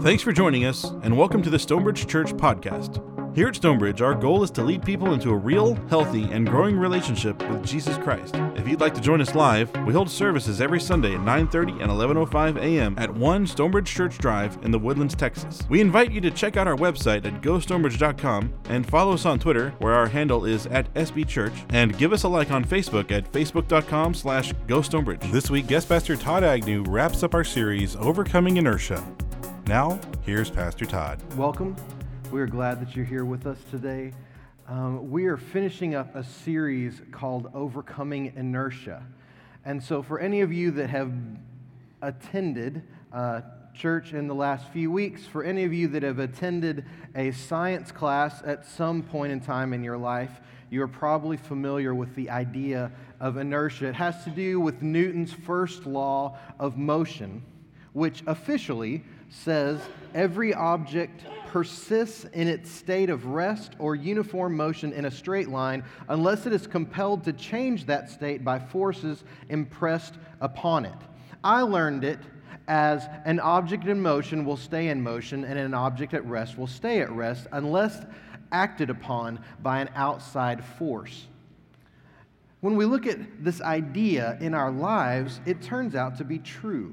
Thanks for joining us, and welcome to the Stonebridge Church podcast. Here at Stonebridge, our goal is to lead people into a real, healthy, and growing relationship with Jesus Christ. If you'd like to join us live, we hold services every Sunday at 9:30 and 11:05 a.m. at 1 Stonebridge Church Drive in the Woodlands, Texas. We invite you to check out our website at gostonebridge.com and follow us on Twitter, where our handle is @SBChurch, and give us a like on Facebook at facebook.com/gostonebridge. This week, guest pastor Todd Agnew wraps up our series, Overcoming Inertia. Now, here's Pastor Todd. Welcome. We are glad that you're here with us today. We are finishing up a series called Overcoming Inertia. And so for any of you that have attended church in the last few weeks, for any of you that have attended a science class at some point in time in your life, you are probably familiar with the idea of inertia. It has to do with Newton's first law of motion, which officially says every object persists in its state of rest or uniform motion in a straight line unless it is compelled to change that state by forces impressed upon it. I learned it as an object in motion will stay in motion and an object at rest will stay at rest unless acted upon by an outside force. When we look at this idea in our lives, it turns out to be true.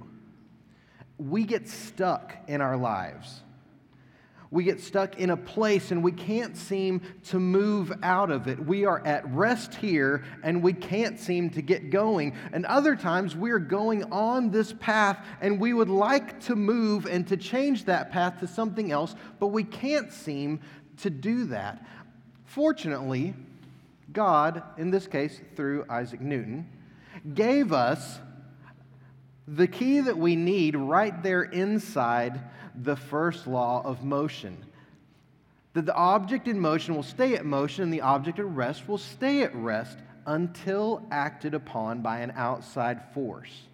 We get stuck in our lives. We get stuck in a place and we can't seem to move out of it. We are at rest here and we can't seem to get going. And other times we are going on this path and we would like to move and to change that path to something else, but we can't seem to do that. Fortunately, God, in this case through Isaac Newton, gave us the key that we need right there inside the first law of motion. That the object in motion will stay at motion and the object at rest will stay at rest until acted upon by an outside force.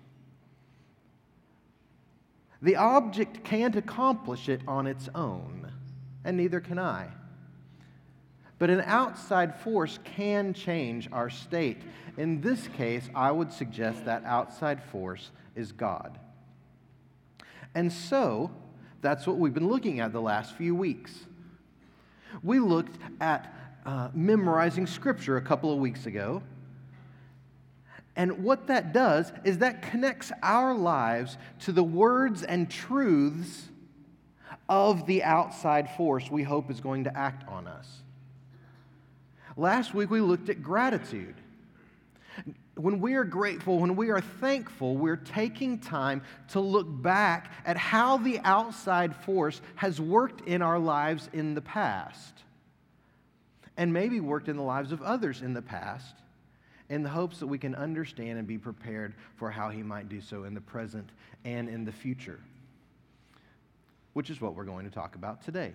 The object can't accomplish it on its own, and neither can I. But an outside force can change our state. In this case, I would suggest that outside force is God. And so, that's what we've been looking at the last few weeks. We looked at memorizing Scripture a couple of weeks ago. And what that does is that connects our lives to the words and truths of the outside force we hope is going to act on us. Last week we looked at gratitude. When we are grateful, when we are thankful, we're taking time to look back at how the outside force has worked in our lives in the past, and maybe worked in the lives of others in the past, in the hopes that we can understand and be prepared for how He might do so in the present and in the future, which is what we're going to talk about today.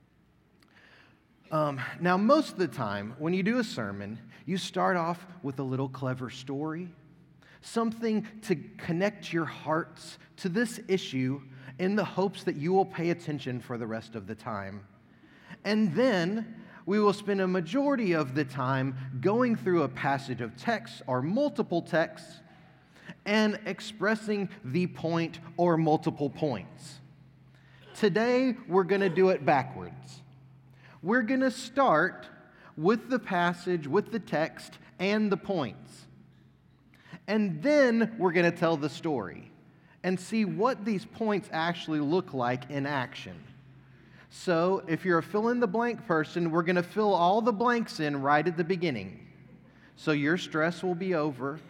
Now, most of the time, when you do a sermon, you start off with a little clever story, something to connect your hearts to this issue in the hopes that you will pay attention for the rest of the time. And then we will spend a majority of the time going through a passage of text or multiple texts and expressing the point or multiple points. Today, we're going to do it backwards. We're going to start with the passage, with the text, and the points. And then we're going to tell the story and see what these points actually look like in action. So if you're a fill-in-the-blank person, we're going to fill all the blanks in right at the beginning. So your stress will be over,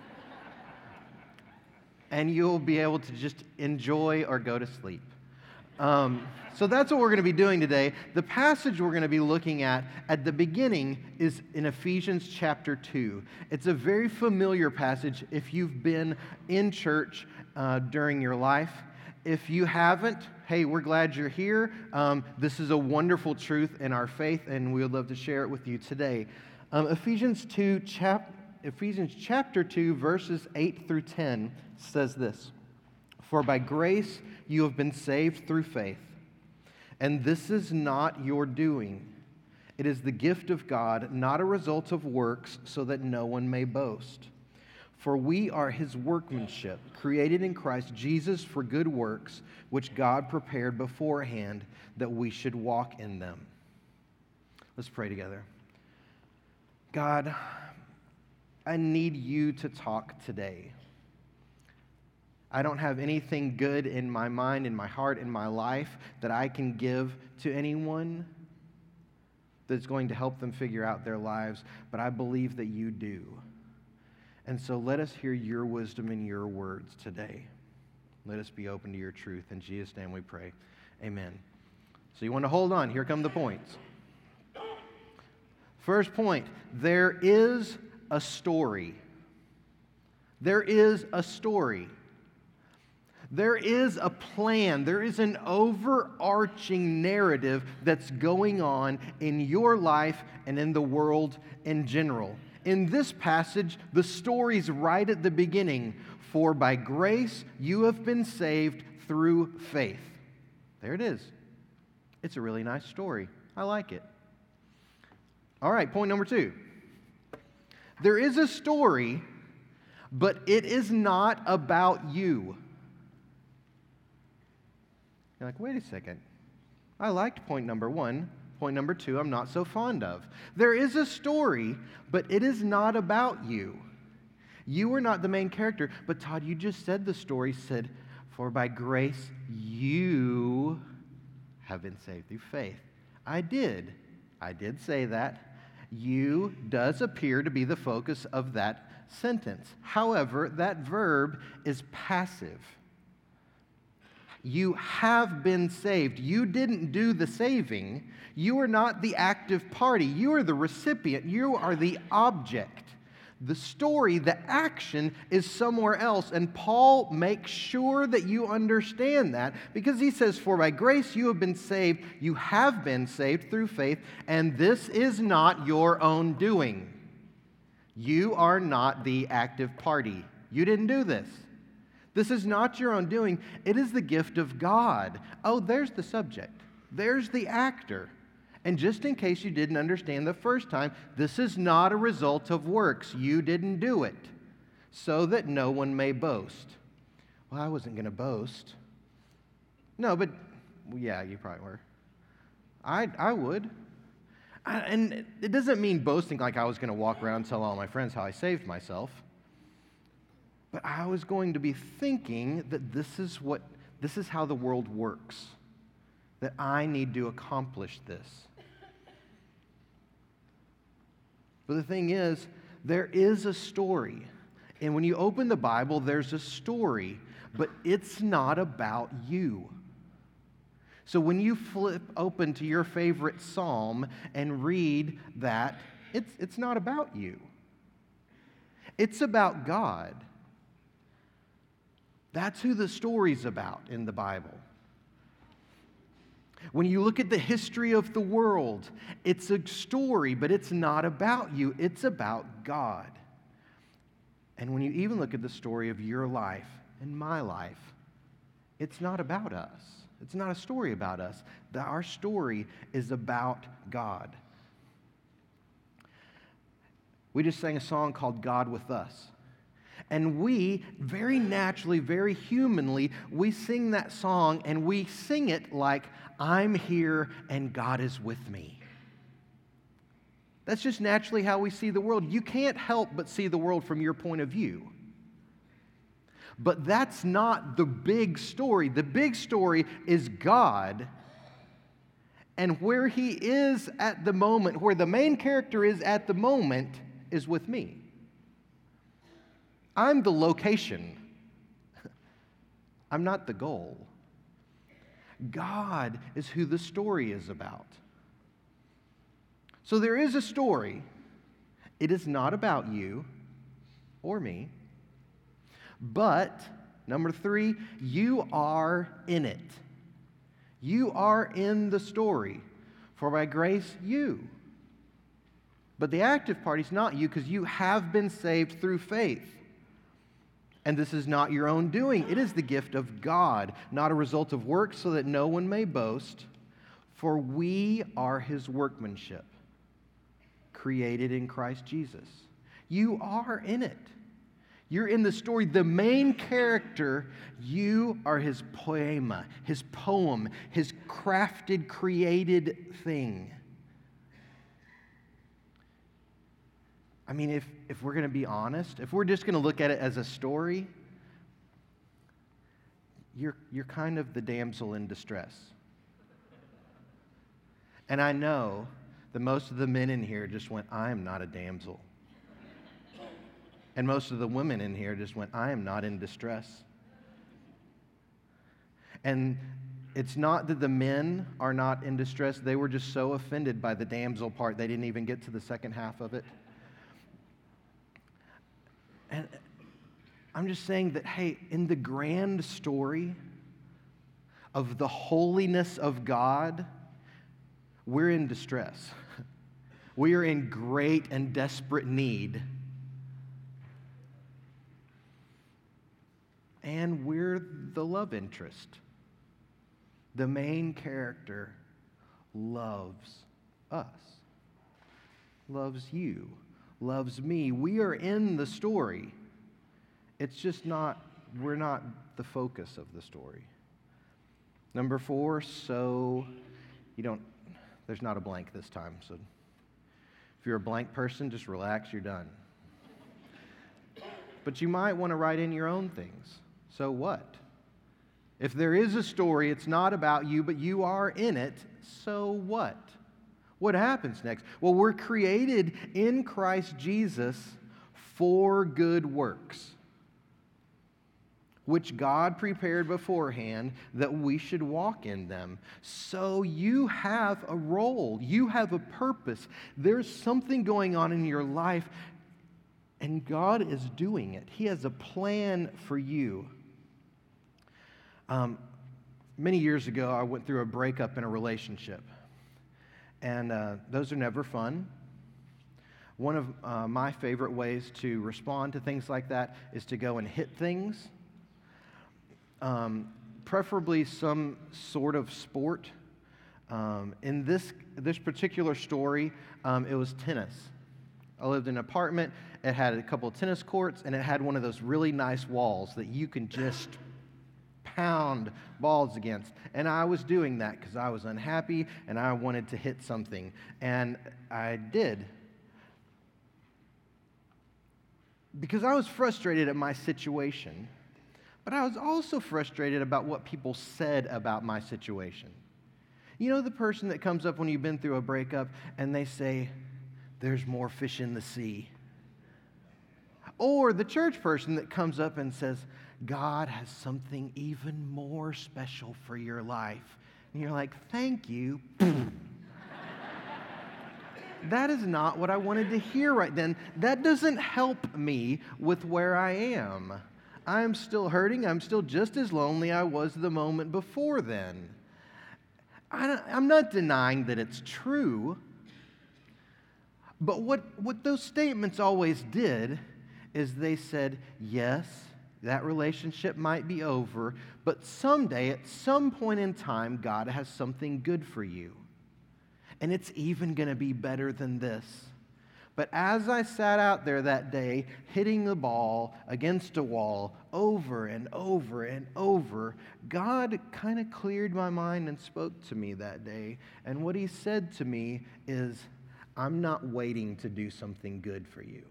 and you'll be able to just enjoy or go to sleep. So that's what we're going to be doing today. The passage we're going to be looking at the beginning is in Ephesians chapter 2. It's a very familiar passage if you've been in church during your life. If you haven't, hey, we're glad you're here. This is a wonderful truth in our faith, and we would love to share it with you today. Ephesians chapter 2, verses 8 through 10 says this: "For by grace you have been saved through faith. And this is not your doing. It is the gift of God, not a result of works, so that no one may boast. For we are his workmanship, created in Christ Jesus for good works, which God prepared beforehand that we should walk in them. Let's pray together. God, I need you to talk today. I don't have anything good in my mind, in my heart, in my life that I can give to anyone that's going to help them figure out their lives, but I believe that you do. And so let us hear your wisdom and your words today. Let us be open to your truth. In Jesus' name we pray. Amen. So you want to hold on. Here come the points. First point, there is a story. There is a story. There is a plan. There is an overarching narrative that's going on in your life and in the world in general. In this passage, the story's right at the beginning. For by grace you have been saved through faith. There it is. It's a really nice story. I like it. All right, point number 2. There is a story, but it is not about you. You're like, wait a second. I liked point number 1. Point number 2, I'm not so fond of. There is a story, but it is not about you. You are not the main character. But Todd, you just said the story said, for by grace you have been saved through faith. I did say that. You does appear to be the focus of that sentence. However, that verb is passive. You have been saved. You didn't do the saving. You are not the active party. You are the recipient. You are the object. The story, the action is somewhere else. And Paul makes sure that you understand that because he says, for by grace you have been saved. You have been saved through faith. And this is not your own doing. You are not the active party. You didn't do this. This is not your own doing. It is the gift of God. Oh, there's the subject. There's the actor. And just in case you didn't understand the first time, this is not a result of works. You didn't do it, so that no one may boast. Well, I wasn't going to boast. No, but, yeah, you probably were. I would. And it doesn't mean boasting like I was going to walk around and tell all my friends how I saved myself. But I was going to be thinking that this is how the world works, that I need to accomplish this. But the thing is, there is a story. And when you open the Bible, there's a story, but it's not about you. So when you flip open to your favorite psalm and read that, it's not about you. It's about God. That's who the story's about in the Bible. When you look at the history of the world, it's a story, but it's not about you. It's about God. And when you even look at the story of your life and my life, it's not about us. It's not a story about us. Our story is about God. We just sang a song called God With Us. And we, very naturally, very humanly, we sing that song and we sing it like, I'm here and God is with me. That's just naturally how we see the world. You can't help but see the world from your point of view. But that's not the big story. The big story is God and where He is at the moment, where the main character is at the moment, is with me. I'm the location. I'm not the goal. God is who the story is about. So there is a story. It is not about you or me. But, number 3, you are in it. You are in the story. For by grace, you. But the active part is not you because you have been saved through faith. And this is not your own doing. It is the gift of God, not a result of works, so that no one may boast. For we are His workmanship, created in Christ Jesus. You are in it. You're in the story. The main character, you are his poema, his poem, his crafted, created thing. I mean, if we're going to be honest, if we're just going to look at it as a story, you're kind of the damsel in distress. And I know that most of the men in here just went, I am not a damsel. And most of the women in here just went, I am not in distress. And it's not that the men are not in distress. They were just so offended by the damsel part, they didn't even get to the second half of it. And I'm just saying that, hey, in the grand story of the holiness of God, we're in distress. We are in great and desperate need. And we're the love interest. The main character loves us, loves you, loves me. We are in the story. It's just we're not the focus of the story. Number 4, there's not a blank this time. So if you're a blank person, just relax, you're done. But you might want to write in your own things. So what? If there is a story, it's not about you, but you are in it, so what? What happens next? Well, we're created in Christ Jesus for good works, which God prepared beforehand that we should walk in them. So you have a role. You have a purpose. There's something going on in your life, and God is doing it. He has a plan for you. Many years ago, I went through a breakup in a relationship, and those are never fun. One of my favorite ways to respond to things like that is to go and hit things, preferably some sort of sport. In this particular story, it was tennis. I lived in an apartment. It had a couple of tennis courts, and it had one of those really nice walls that you can just pound balls against. And I was doing that because I was unhappy and I wanted to hit something. And I did. Because I was frustrated at my situation, but I was also frustrated about what people said about my situation. You know the person that comes up when you've been through a breakup and they say, there's more fish in the sea. Or the church person that comes up and says, God has something even more special for your life. And you're like, thank you. That is not what I wanted to hear right then. That doesn't help me with where I am. I'm still hurting. I'm still just as lonely I was the moment before then. I'm not denying that it's true. But what those statements always did is they said, yes, that relationship might be over, but someday, at some point in time, God has something good for you. And it's even going to be better than this. But as I sat out there that day, hitting the ball against a wall over and over and over, God kind of cleared my mind and spoke to me that day. And what he said to me is, I'm not waiting to do something good for you.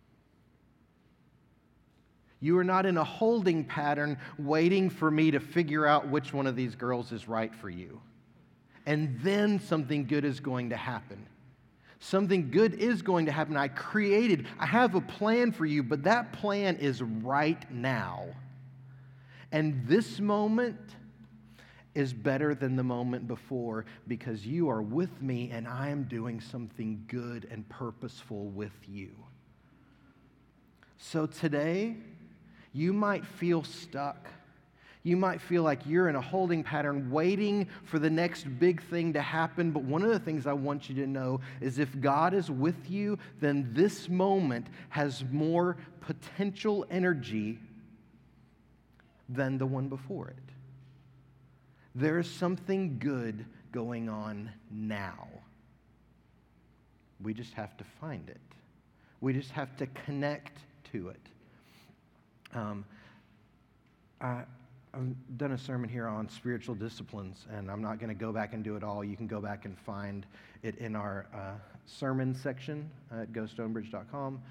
You are not in a holding pattern waiting for me to figure out which one of these girls is right for you. And then something good is going to happen. Something good is going to happen. I have a plan for you, but that plan is right now. And this moment is better than the moment before because you are with me and I am doing something good and purposeful with you. So today, you might feel stuck. You might feel like you're in a holding pattern waiting for the next big thing to happen. But one of the things I want you to know is if God is with you, then this moment has more potential energy than the one before it. There is something good going on now. We just have to find it. We just have to connect to it. Um, I've done a sermon here on spiritual disciplines, and I'm not going to go back and do it all. You can go back and find it in our sermon section at gostonebridge.com.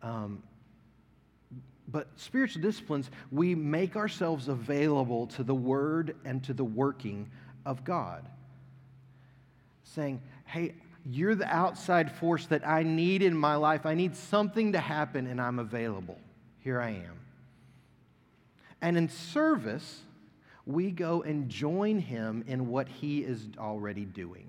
But spiritual disciplines, we make ourselves available to the Word and to the working of God. Saying, hey, you're the outside force that I need in my life. I need something to happen, and I'm available. Here I am. And in service, we go and join Him in what He is already doing.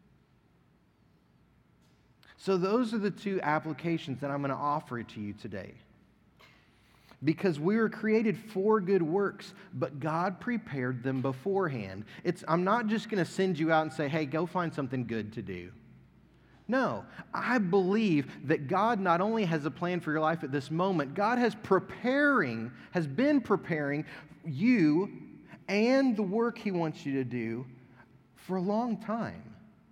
So those are the two applications that I'm going to offer to you today. Because we were created for good works, but God prepared them beforehand. I'm not just going to send you out and say, hey, go find something good to do. No, I believe that God not only has a plan for your life at this moment, God has been preparing you and the work He wants you to do for a long time,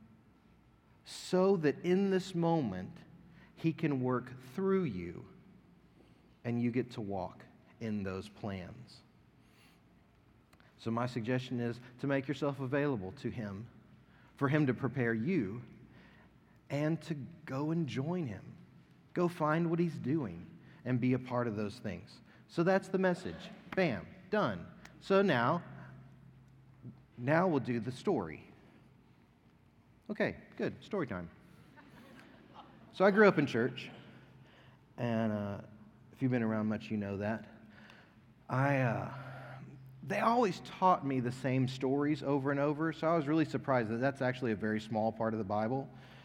so that in this moment, He can work through you and you get to walk in those plans. So my suggestion is to make yourself available to Him, for Him to prepare you, and to go and join Him. Go find what He's doing and be a part of those things. So that's the message. Bam, done. So now we'll do the story. Okay, good, story time. So I grew up in church, and if you've been around much, you know that. They always taught me the same stories over and over, so I was really surprised that that's actually a very small part of the Bible.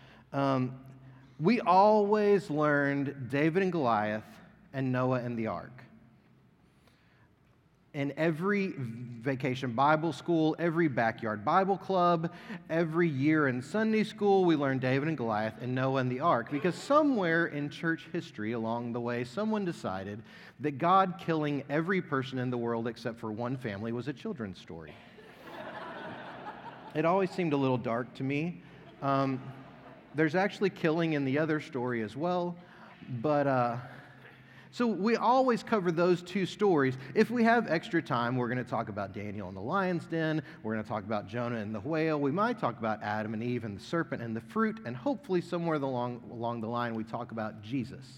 We always learned David and Goliath and Noah and the ark. In every vacation Bible school, every backyard Bible club, every year in Sunday school, we learned David and Goliath and Noah and the ark, because somewhere in church history along the way, someone decided that God killing every person in the world except for one family was a children's story. It always seemed a little dark to me. There's actually killing in the other story as well, but so we always cover those two stories. If we have extra time, we're going to talk about Daniel and the lion's den. We're going to talk about Jonah and the whale. We might talk about Adam and Eve and the serpent and the fruit, and hopefully somewhere along the line we talk about Jesus.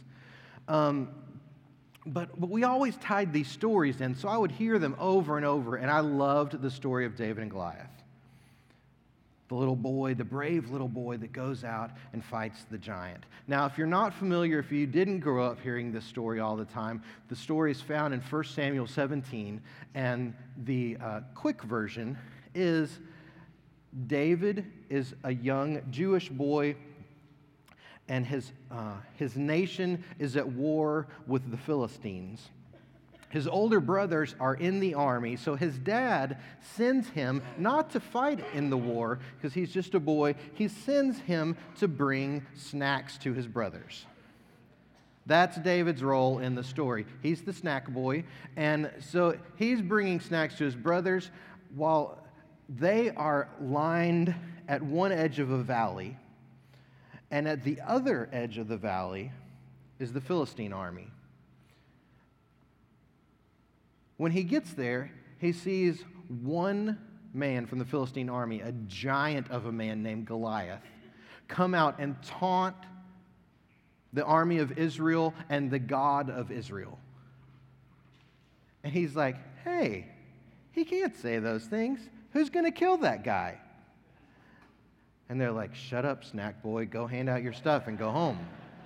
But we always tied these stories in, so I would hear them over and over, and I loved the story of David and Goliath. The little boy, the brave little boy that goes out and fights the giant. Now, if you're not familiar, if you didn't grow up hearing this story all the time, the story is found in 1 Samuel 17, and the quick version is David is a young Jewish boy, and his nation is at war with the Philistines. His older brothers are in the army, so his dad sends him not to fight in the war because he's just a boy. He sends him to bring snacks to his brothers. That's David's role in the story. He's the snack boy, and so he's bringing snacks to his brothers while they are lined at one edge of a valley, and at the other edge of the valley is the Philistine army. When he gets there, he sees one man from the Philistine army, a giant of a man named Goliath, come out and taunt the army of Israel and the God of Israel. And he's like, hey, he can't say those things. Who's going to kill that guy? And they're like, shut up, snack boy. Go hand out your stuff and go home.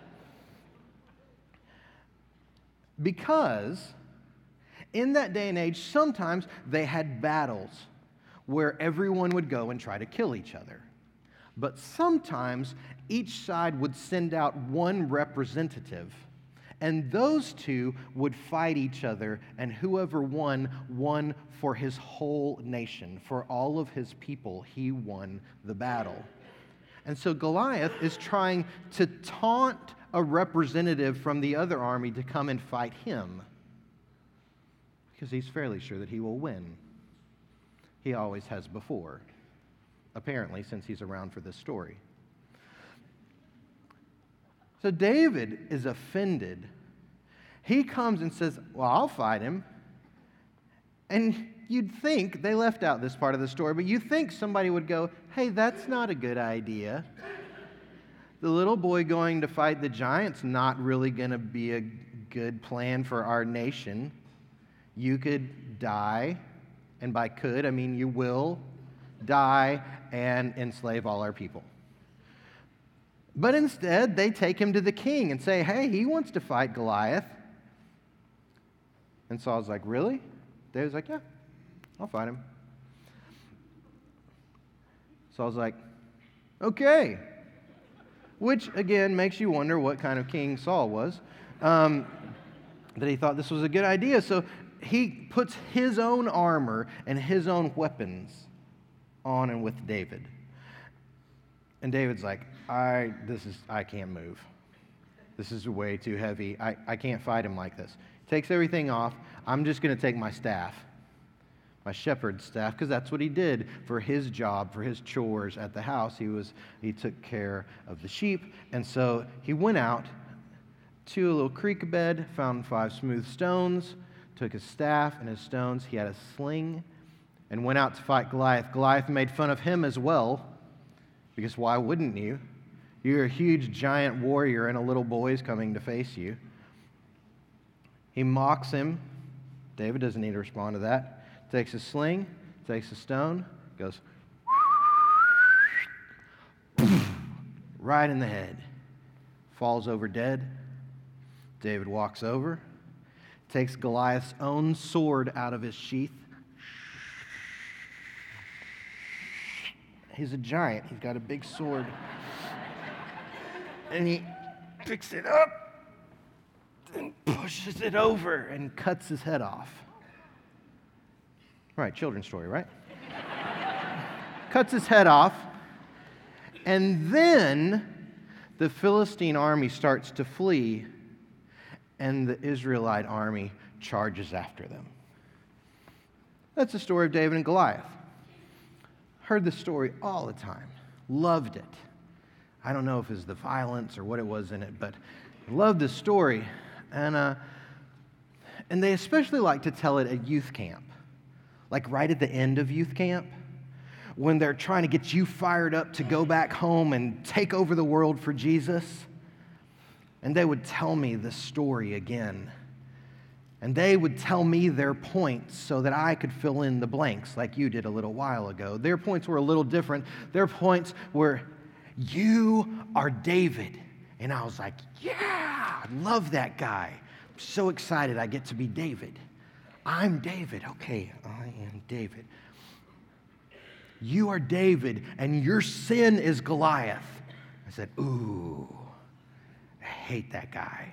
Because in that day and age, sometimes they had battles where everyone would go and try to kill each other. But sometimes each side would send out one representative, and those two would fight each other, and whoever won for his whole nation, for all of his people. He won the battle. And so Goliath is trying to taunt a representative from the other army to come and fight him, because he's fairly sure that he will win. He always has before, apparently, since he's around for this story. So David is offended. He comes and says, well, I'll fight him. And you'd think, they left out this part of the story, but you'd think somebody would go, hey, that's not a good idea. The little boy going to fight the giant's not really going to be a good plan for our nation. You could die, and by could, I mean you will die and enslave all our people. But instead, they take him to the king and say, hey, he wants to fight Goliath. And Saul's like, really? David's like, yeah, I'll fight him. Saul's like, okay. Which, again, makes you wonder what kind of king Saul was, that he thought this was a good idea. So he puts his own armor and his own weapons on and with David. And David's like, I can't move. This is way too heavy. I can't fight him like this. Takes everything off. I'm just going to take my staff, my shepherd's staff, because that's what he did for his job, for his chores at the house. He took care of the sheep. And so he went out to a little creek bed, found 5 smooth stones, took his staff and his stones. He had a sling and went out to fight Goliath. Goliath made fun of him as well, because why wouldn't you? You're a huge giant warrior and a little boy's coming to face you. He mocks him. David doesn't need to respond to that. Takes a sling, takes a stone, goes right in the head. Falls over dead. David walks over, takes Goliath's own sword out of his sheath. He's a giant. He's got a big sword. And he picks it up and pushes it over and cuts his head off. Right, children's story, right? Cuts his head off, and then the Philistine army starts to flee, and the Israelite army charges after them. That's the story of David and Goliath. Heard the story all the time. Loved it. I don't know if it was the violence or what it was in it, but loved the story. And they especially like to tell it at youth camp. Like right at the end of youth camp, when they're trying to get you fired up to go back home and take over the world for Jesus. And they would tell me the story again. And they would tell me their points so that I could fill in the blanks like you did a little while ago. Their points were a little different. Their points were, you are David. And I was like, yeah, I love that guy. I'm so excited I get to be David. I'm David. Okay, I am David. You are David, and your sin is Goliath. I said, ooh, I hate that guy.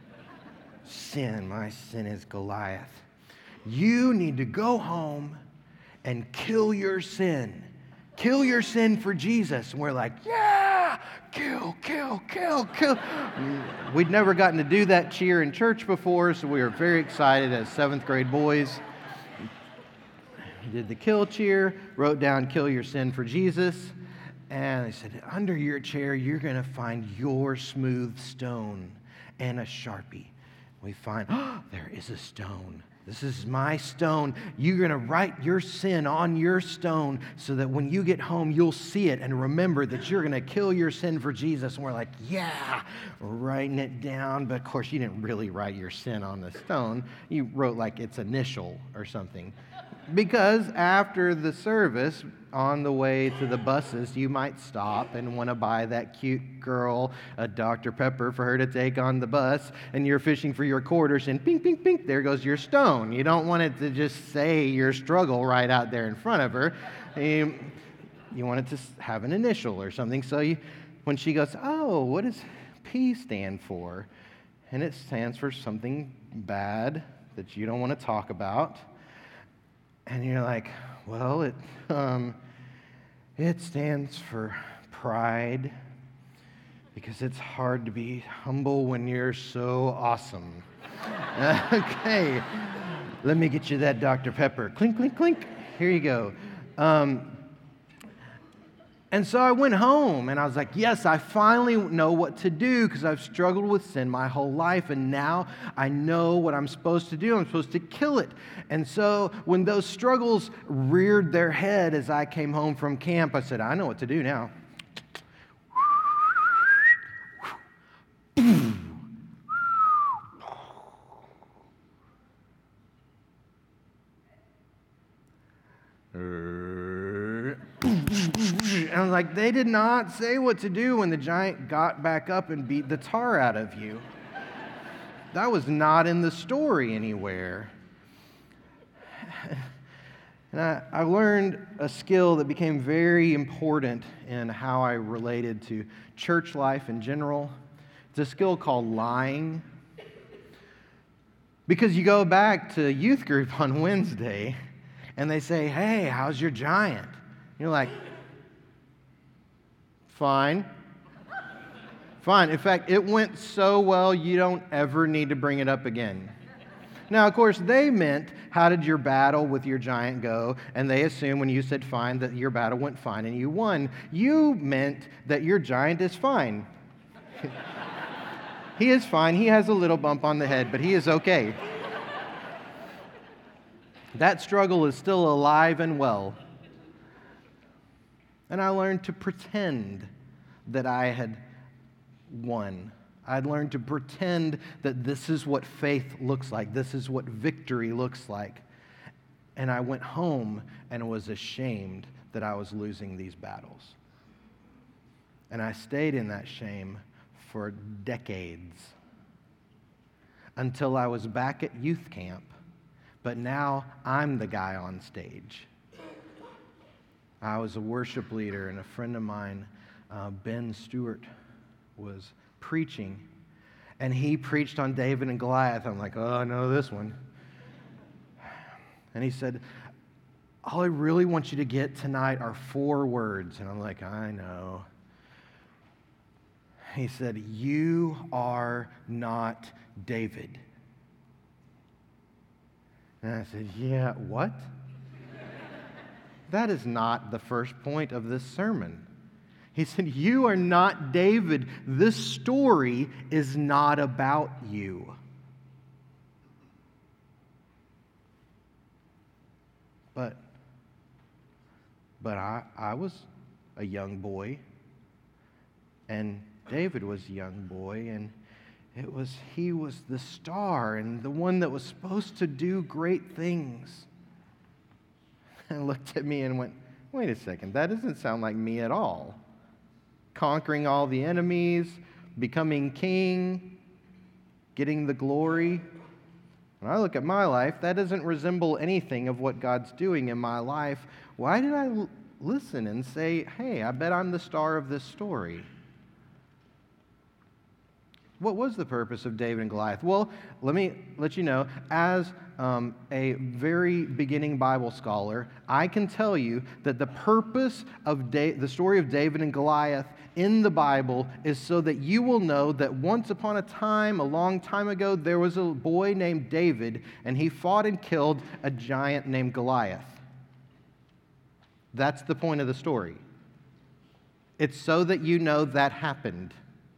My sin is Goliath. You need to go home and kill your sin. Kill your sin for Jesus. And we're like, yeah, kill. We'd never gotten to do that cheer in church before, so we were very excited as 7th grade boys. We did the kill cheer, wrote down kill your sin for Jesus, and they said, under your chair, you're going to find your smooth stone and a Sharpie. We find, there is a stone. This is my stone. You're going to write your sin on your stone so that when you get home, you'll see it and remember that you're going to kill your sin for Jesus. And we're like, yeah, we're writing it down. But of course, you didn't really write your sin on the stone. You wrote like its initial or something. Because after the service, on the way to the buses, you might stop and want to buy that cute girl a Dr. Pepper for her to take on the bus, and you're fishing for your quarters, and ping, ping, ping, there goes your stone. You don't want it to just say your struggle right out there in front of her. You want it to have an initial or something. So when she goes, oh, what does P stand for? And it stands for something bad that you don't want to talk about. And you're like, well, it stands for pride, because it's hard to be humble when you're so awesome. Okay, let me get you that Dr. Pepper. Clink, clink, clink. Here you go. And so I went home and I was like, yes, I finally know what to do because I've struggled with sin my whole life, and now I know what I'm supposed to do. I'm supposed to kill it. And so when those struggles reared their head as I came home from camp, I said, I know what to do now. And I was like, they did not say what to do when the giant got back up and beat the tar out of you. That was not in the story anywhere. And I learned a skill that became very important in how I related to church life in general. It's a skill called lying. Because you go back to youth group on Wednesday, and they say, hey, how's your giant? You're like, fine. Fine. In fact, it went so well, you don't ever need to bring it up again. Now, of course, they meant, how did your battle with your giant go? And they assumed when you said fine that your battle went fine and you won. You meant that your giant is fine. He is fine. He has a little bump on the head, but he is okay. That struggle is still alive and well. And I learned to pretend that I had won. I'd learned to pretend that this is what faith looks like. This is what victory looks like. And I went home and was ashamed that I was losing these battles. And I stayed in that shame for decades until I was back at youth camp. But now I'm the guy on stage. I was a worship leader, and a friend of mine, Ben Stewart, was preaching, and he preached on David and Goliath. I'm like, oh, I know this one. And he said, all I really want you to get tonight are 4 words. And I'm like, I know. He said, you are not David. And I said, yeah, what? That is not the first point of this sermon. He said, you are not David. This story is not about you. But I was a young boy, and David was a young boy, and he was the star and the one that was supposed to do great things. And looked at me and went, wait a second, that doesn't sound like me at all. Conquering all the enemies, becoming king, getting the glory. When I look at my life, that doesn't resemble anything of what God's doing in my life. Why did I listen and say, hey, I bet I'm the star of this story? What was the purpose of David and Goliath? Well, let me let you know, as a very beginning Bible scholar, I can tell you that the purpose of the story of David and Goliath in the Bible is so that you will know that once upon a time, a long time ago, there was a boy named David, and he fought and killed a giant named Goliath. That's the point of the story. It's so that you know that happened.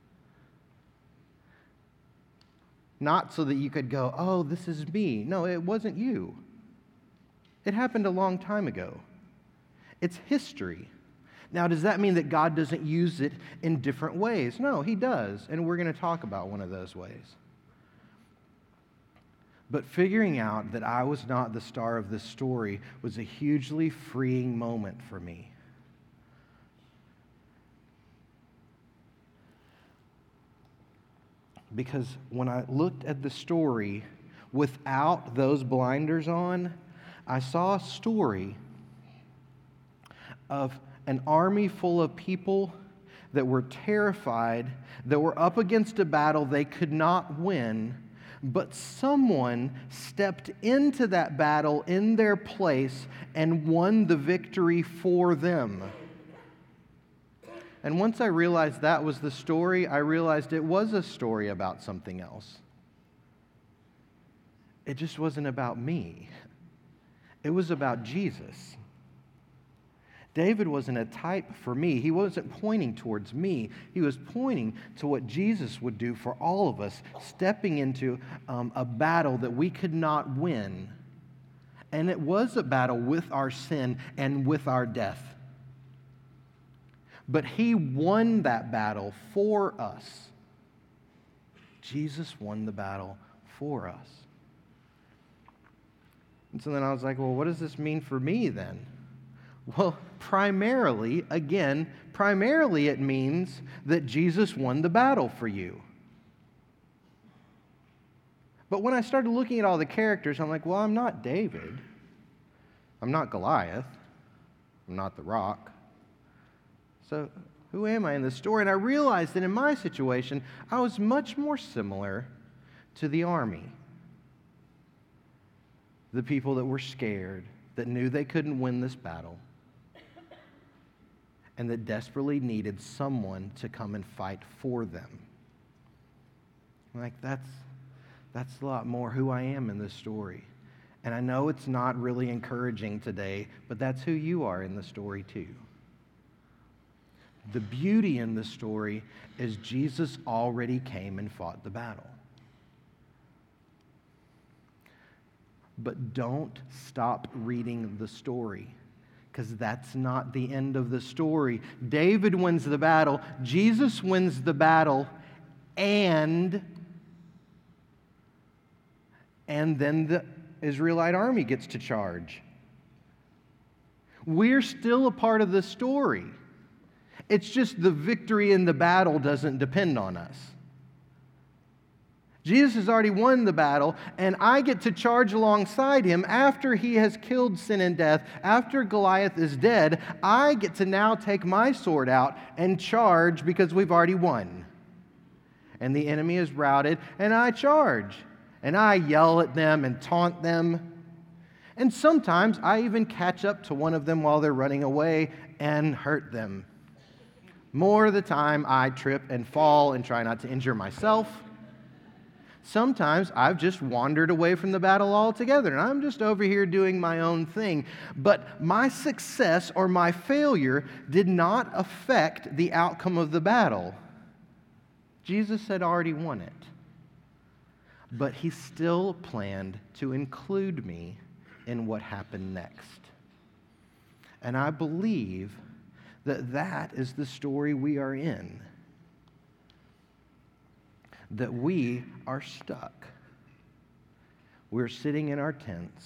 Not so that you could go, oh, this is me. No, it wasn't you. It happened a long time ago. It's history. Now, does that mean that God doesn't use it in different ways? No, He does, and we're going to talk about one of those ways. But figuring out that I was not the star of this story was a hugely freeing moment for me. Because when I looked at the story without those blinders on, I saw a story of an army full of people that were terrified, that were up against a battle they could not win, but someone stepped into that battle in their place and won the victory for them. And once I realized that was the story, I realized it was a story about something else. It just wasn't about me. It was about Jesus. David wasn't a type for me. He wasn't pointing towards me. He was pointing to what Jesus would do for all of us, stepping into a battle that we could not win. And it was a battle with our sin and with our death. But he won that battle for us. Jesus won the battle for us. And so then I was like, well, what does this mean for me then? Well, primarily it means that Jesus won the battle for you. But when I started looking at all the characters, I'm like, well, I'm not David. I'm not Goliath. I'm not the Rock. So who am I in this story? And I realized that in my situation, I was much more similar to the army. The people that were scared, that knew they couldn't win this battle, and that desperately needed someone to come and fight for them. Like, that's a lot more who I am in this story. And I know it's not really encouraging today, but that's who you are in the story too. The beauty in the story is Jesus already came and fought the battle. But don't stop reading the story, because that's not the end of the story. David wins the battle, Jesus wins the battle, and then the Israelite army gets to charge. We're still a part of the story. It's just the victory in the battle doesn't depend on us. Jesus has already won the battle, and I get to charge alongside him after he has killed sin and death. After Goliath is dead, I get to now take my sword out and charge because we've already won. And the enemy is routed, and I charge. And I yell at them and taunt them. And sometimes I even catch up to one of them while they're running away and hurt them. More of the time, I trip and fall and try not to injure myself. Sometimes I've just wandered away from the battle altogether, and I'm just over here doing my own thing. But my success or my failure did not affect the outcome of the battle. Jesus had already won it. But he still planned to include me in what happened next. And I believe that that is the story we are in. That we are stuck. We're sitting in our tents,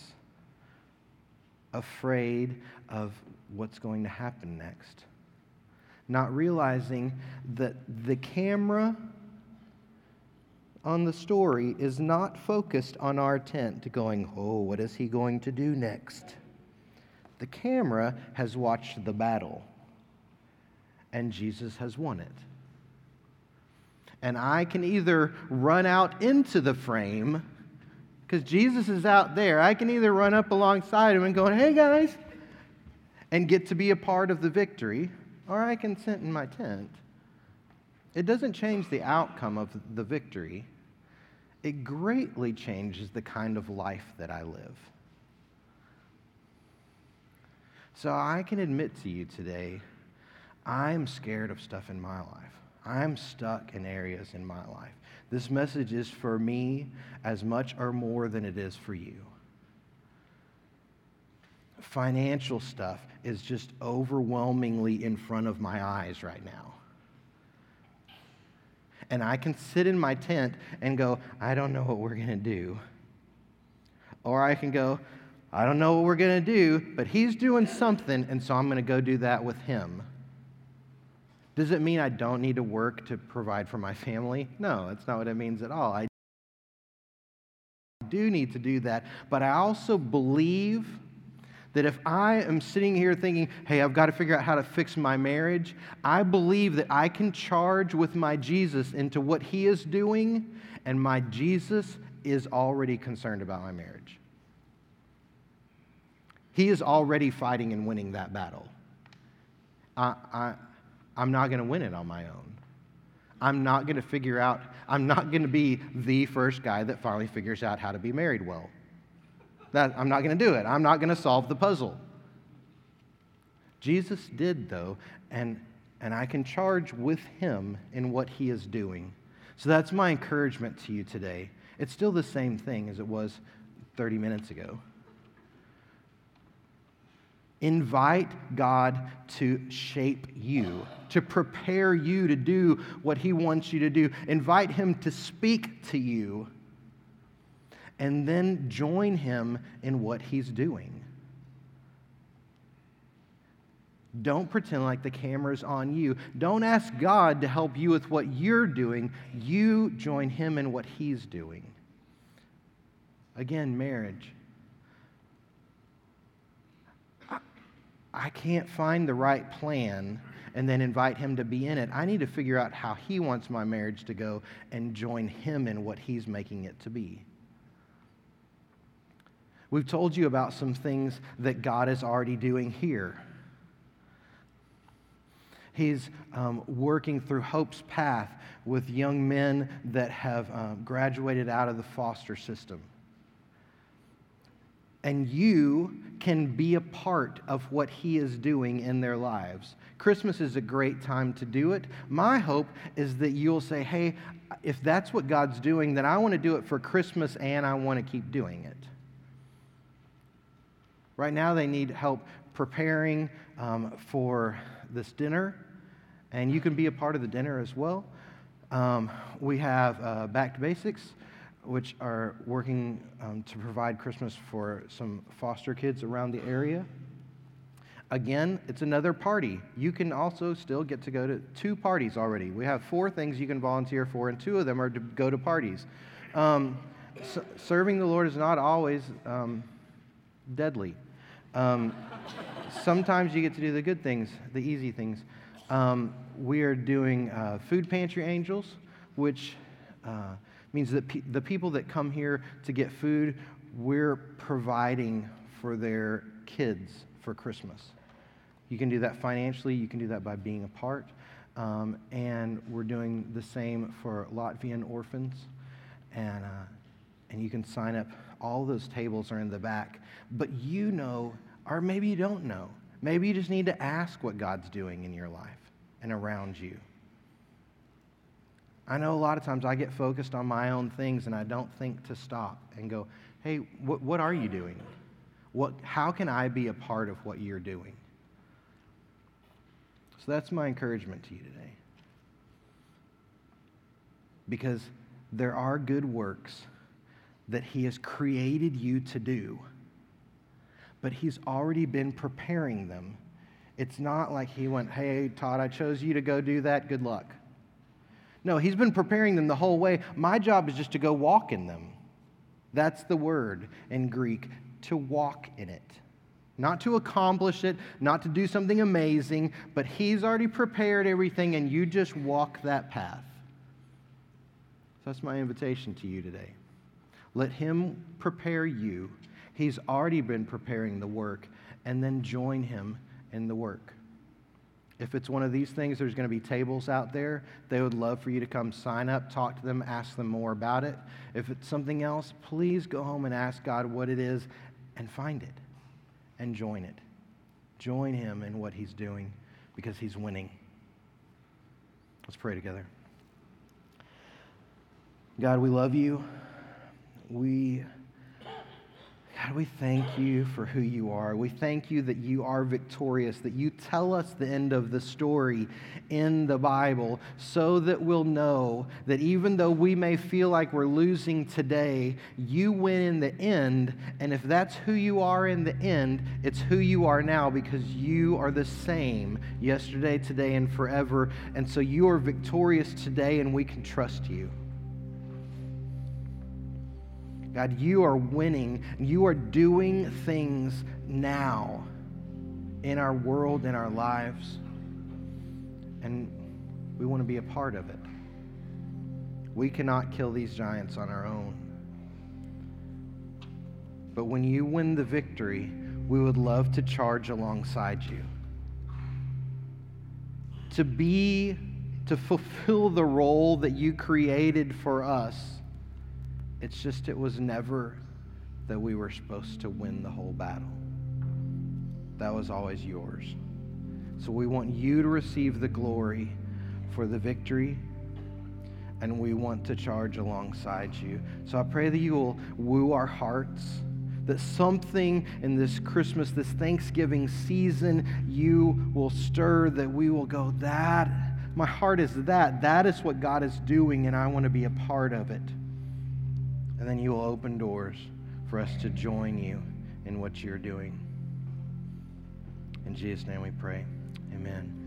afraid of what's going to happen next. Not realizing that the camera on the story is not focused on our tent going, oh, what is he going to do next? The camera has watched the battle, and Jesus has won it. And I can either run out into the frame, because Jesus is out there. I can either run up alongside him and go, hey guys, and get to be a part of the victory, or I can sit in my tent. It doesn't change the outcome of the victory. It greatly changes the kind of life that I live. So I can admit to you today, I'm scared of stuff in my life. I'm stuck in areas in my life. This message is for me as much or more than it is for you. Financial stuff is just overwhelmingly in front of my eyes right now. And I can sit in my tent and go, I don't know what we're going to do. Or I can go, I don't know what we're going to do, but he's doing something, and so I'm going to go do that with him. Does it mean I don't need to work to provide for my family? No, that's not what it means at all. I do need to do that, but I also believe that if I am sitting here thinking, hey, I've got to figure out how to fix my marriage, I believe that I can charge with my Jesus into what he is doing, and my Jesus is already concerned about my marriage. He is already fighting and winning that battle. I'm not going to win it on my own. I'm not going to be the first guy that finally figures out how to be married well. I'm not going to do it. I'm not going to solve the puzzle. Jesus did, though, and I can charge with him in what he is doing. So that's my encouragement to you today. It's still the same thing as it was 30 minutes ago. Invite God to shape you, to prepare you to do what he wants you to do. Invite him to speak to you, and then join him in what he's doing. Don't pretend like the camera's on you. Don't ask God to help you with what you're doing. You join him in what he's doing. Again, marriage. I can't find the right plan and then invite him to be in it. I need to figure out how he wants my marriage to go and join him in what he's making it to be. We've told you about some things that God is already doing here. He's working through Hope's Path with young men that have graduated out of the foster system. And you can be a part of what he is doing in their lives. Christmas is a great time to do it. My hope is that you'll say, hey, if that's what God's doing, then I want to do it for Christmas and I want to keep doing it. Right now they need help preparing for this dinner, and you can be a part of the dinner as well. We have Back to Basics, which are working to provide Christmas for some foster kids around the area. Again, it's another party. You can also still get to go to 2 parties already. We have 4 things you can volunteer for, and 2 of them are to go to parties. Serving the Lord is not always deadly. Sometimes you get to do the good things, the easy things. We are doing Food Pantry Angels, which means that the people that come here to get food, we're providing for their kids for Christmas. You can do that financially. You can do that by being a part. And we're doing the same for Latvian orphans. And you can sign up. All those tables are in the back. But you know, or maybe you don't know. Maybe you just need to ask what God's doing in your life and around you. I know a lot of times I get focused on my own things and I don't think to stop and go, hey, what are you doing? How can I be a part of what you're doing? So that's my encouragement to you today. Because there are good works that he has created you to do, but he's already been preparing them. It's not like he went, hey, Todd, I chose you to go do that. Good luck. No, he's been preparing them the whole way. My job is just to go walk in them. That's the word in Greek, to walk in it. Not to accomplish it, not to do something amazing, but he's already prepared everything and you just walk that path. So that's my invitation to you today. Let him prepare you. He's already been preparing the work, and then join him in the work. If it's one of these things, there's going to be tables out there. They would love for you to come sign up, talk to them, ask them more about it. If it's something else, please go home and ask God what it is and find it and join it. Join him in what he's doing because he's winning. Let's pray together. God, we love you. God, we thank you for who you are. We thank you that you are victorious, that you tell us the end of the story in the Bible so that we'll know that even though we may feel like we're losing today, you win in the end. And if that's who you are in the end, it's who you are now because you are the same yesterday, today, and forever. And so you are victorious today and we can trust you. God, you are winning. You are doing things now in our world, in our lives, and we want to be a part of it. We cannot kill these giants on our own. But when you win the victory, we would love to charge alongside you. To fulfill the role that you created for us. It's just it was never that we were supposed to win the whole battle. That was always yours. So we want you to receive the glory for the victory, and we want to charge alongside you. So I pray that you will woo our hearts, that something in this Christmas, this Thanksgiving season, you will stir, that we will go, that, my heart is that is what God is doing, and I want to be a part of it. And then you will open doors for us to join you in what you're doing. In Jesus' name we pray. Amen.